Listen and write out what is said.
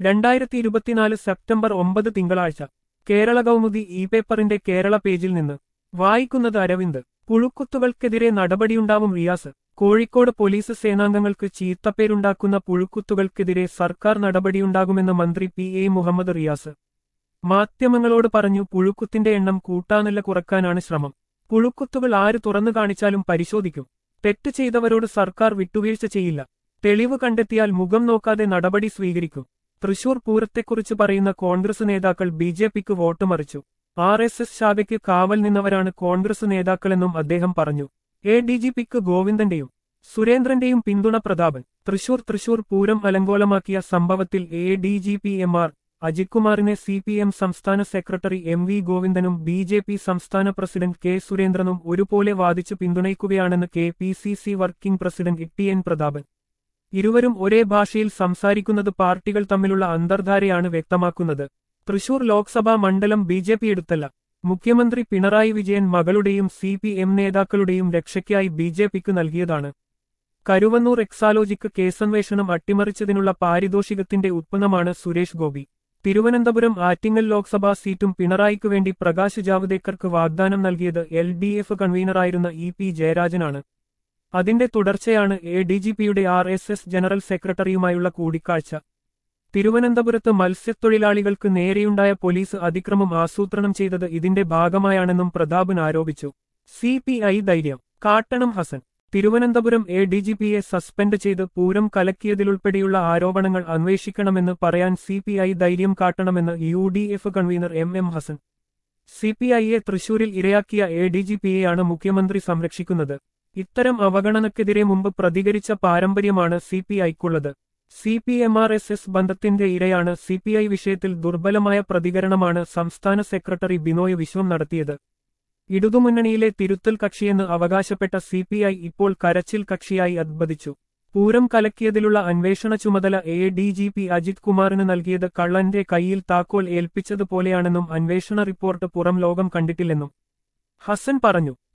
2024 September 9 തിങ്കളാഴ്ച Kerala Kaumudi E പേപ്പറിന്റെ കേരള പേജിൽ നിന്ന് വായിക്കുന്നത് അരവിന്ദ്. പുഴുക്കുത്തുകൾക്കെതിരെ നടപടിയുണ്ടാവും റിയാസ്. കോഴിക്കോട് പോലീസ് സേനാംഗങ്ങൾക്ക് ചീത്തപ്പേരുണ്ടാക്കുന്ന പുഴുക്കുത്തുകൾക്കെതിരെ സർക്കാർ നടപടിയുണ്ടാകുമെന്ന് മന്ത്രി പി എ മുഹമ്മദ് റിയാസ് മാധ്യമങ്ങളോട് പറഞ്ഞു. പുഴുക്കുത്തിന്റെ എണ്ണം കൂട്ടാനല്ല കുറക്കാനാണ് ശ്രമം. പുഴുക്കുത്തുകൾ ആര് തുറന്നു കാണിച്ചാലും പരിശോധിക്കും. തെറ്റ് ചെയ്തവരോട് സർക്കാർ വിട്ടുവീഴ്ച ചെയ്യില്ല. തെളിവ് കണ്ടെത്തിയാൽ മുഖം നോക്കാതെ നടപടി സ്വീകരിക്കും. തൃശൂർ പൂരത്തെക്കുറിച്ച് പറയുന്ന കോൺഗ്രസ് നേതാക്കൾ ബിജെപിക്ക് വോട്ട് മറിച്ചു. RSS ശാഖയ്ക്ക് കാവൽ നിന്നവരാണ് കോൺഗ്രസ് നേതാക്കളെന്നും അദ്ദേഹം പറഞ്ഞു. ADGPക്ക് ഗോവിന്ദന്റെയും സുരേന്ദ്രന്റെയും പിന്തുണ പ്രതാപൻ. തൃശൂർ പൂരം അലങ്കോലമാക്കിയ സംഭവത്തിൽ ADGP MR അജിത്കുമാറിനെ CPM സംസ്ഥാന സെക്രട്ടറി MV ഗോവിന്ദനും BJP സംസ്ഥാന പ്രസിഡന്റ് K സുരേന്ദ്രനും ഒരുപോലെ വാദിച്ചു പിന്തുണയ്ക്കുകയാണെന്ന് KPCC working president TN Prathapan. ഇരുവരും ഒരേ ഭാഷയിൽ സംസാരിക്കുന്നത് പാർട്ടികൾ തമ്മിലുള്ള അന്തർധാരയാണ് വ്യക്തമാക്കുന്നത്. തൃശൂർ ലോക്സഭാ മണ്ഡലം BJP എടുത്തല്ല. മുഖ്യമന്ത്രി പിണറായി വിജയൻ മകളുടെയും CPM നേതാക്കളുടെയും രക്ഷയ്ക്കായി BJPക്ക് നൽകിയതാണ്. കരുവന്നൂർ എക്സാലോജിക്ക് കേസന്വേഷണം അട്ടിമറിച്ചതിനുള്ള പാരിതോഷികത്തിന്റെ ഉത്പന്നമാണ് സുരേഷ് ഗോപി. തിരുവനന്തപുരം ആറ്റിങ്ങൽ ലോക്സഭാ സീറ്റും പിണറായിക്കു വേണ്ടി പ്രകാശ് ജാവ്ദേക്കർക്ക് വാഗ്ദാനം നൽകിയത് LDF കൺവീനറായിരുന്ന EP ജയരാജനാണ്. അതിന്റെ തുടർച്ചയാണ് ADGPയുടെ RSS ജനറൽ സെക്രട്ടറിയുമായുള്ള കൂടിക്കാഴ്ച. തിരുവനന്തപുരത്ത് മത്സ്യത്തൊഴിലാളികൾക്ക് നേരെയുണ്ടായ പോലീസ് അതിക്രമം ആസൂത്രണം ചെയ്തത് ഇതിന്റെ ഭാഗമായാണെന്നും പ്രതാപൻ ആരോപിച്ചു. CPI ധൈര്യം കാട്ടണം ഹസൻ. തിരുവനന്തപുരം ADGPയെ സസ്പെൻഡ് ചെയ്ത് പൂരം കലക്കിയതിലുൾപ്പെടെയുള്ള ആരോപണങ്ങൾ അന്വേഷിക്കണമെന്ന് പറയാൻ CPI ധൈര്യം കാട്ടണമെന്ന് UDF കൺവീനർ MM ഹസൻ. CPIയെ തൃശൂരിൽ ഇരയാക്കിയ ADGPയെയാണ് മുഖ്യമന്ത്രി സംരക്ഷിക്കുന്നത്. ഇത്തരം അവഗണനക്കെതിരെ മുമ്പ് പ്രതികരിച്ച പാരമ്പര്യമാണ് CPIക്കുള്ളത്. CPM-RSS ബന്ധത്തിന്റെ ഇരയാണ്. CPI വിഷയത്തിൽ ദുർബലമായ പ്രതികരണമാണ് സംസ്ഥാന സെക്രട്ടറി ബിനോയ് വിശ്വം നടത്തിയത്. ഇടതുമുന്നണിയിലെ തിരുത്തൽ കക്ഷിയെന്ന് അവകാശപ്പെട്ട CPI ഇപ്പോൾ കരച്ചിൽ കക്ഷിയായി അദ്ഭതിച്ചു. പൂരം കലക്കിയതിലുള്ള അന്വേഷണ ചുമതല ADGP അജിത് കുമാറിന് നൽകിയത് കള്ളന്റെ കൈയിൽ താക്കോൽ ഏൽപ്പിച്ചതുപോലെയാണെന്നും അന്വേഷണ റിപ്പോർട്ട് പുറം ലോകം കണ്ടിട്ടില്ലെന്നും ഹസൻ പറഞ്ഞു.